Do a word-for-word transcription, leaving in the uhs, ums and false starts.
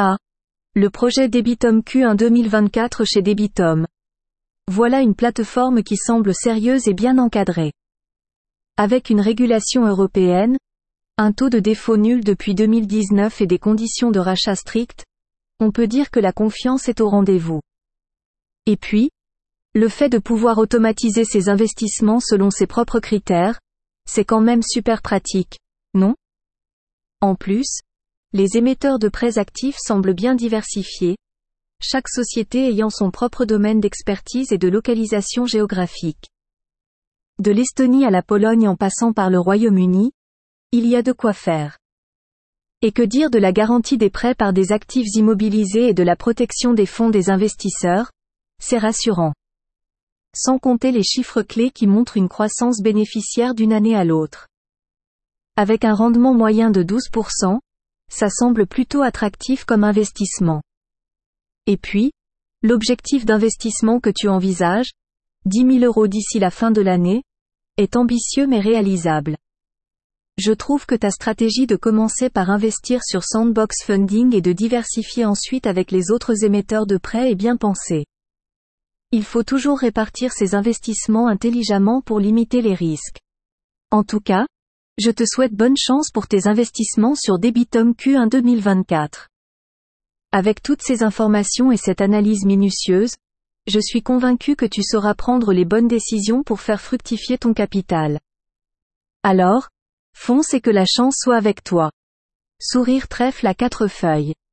Ah. Le projet Debitum Q un deux mille vingt-quatre chez Debitum. Voilà une plateforme qui semble sérieuse et bien encadrée. Avec une régulation européenne, un taux de défaut nul depuis deux mille dix-neuf et des conditions de rachat strictes, on peut dire que la confiance est au rendez-vous. Et puis, le fait de pouvoir automatiser ses investissements selon ses propres critères, c'est quand même super pratique, non? En plus, les émetteurs de prêts actifs semblent bien diversifiés, chaque société ayant son propre domaine d'expertise et de localisation géographique. De l'Estonie à la Pologne en passant par le Royaume-Uni, il y a de quoi faire. Et que dire de la garantie des prêts par des actifs immobilisés et de la protection des fonds des investisseurs? C'est rassurant. Sans compter les chiffres clés qui montrent une croissance bénéficiaire d'une année à l'autre. Avec un rendement moyen de douze pour cent, ça semble plutôt attractif comme investissement. Et puis, l'objectif d'investissement que tu envisages, dix mille euros d'ici la fin de l'année, est ambitieux mais réalisable. Je trouve que ta stratégie de commencer par investir sur Sandbox Funding et de diversifier ensuite avec les autres émetteurs de prêts est bien pensée. Il faut toujours répartir ses investissements intelligemment pour limiter les risques. En tout cas, je te souhaite bonne chance pour tes investissements sur Debitum Q un deux mille vingt-quatre. Avec toutes ces informations et cette analyse minutieuse, je suis convaincu que tu sauras prendre les bonnes décisions pour faire fructifier ton capital. Alors, fonce et que la chance soit avec toi. Sourire trèfle à quatre feuilles.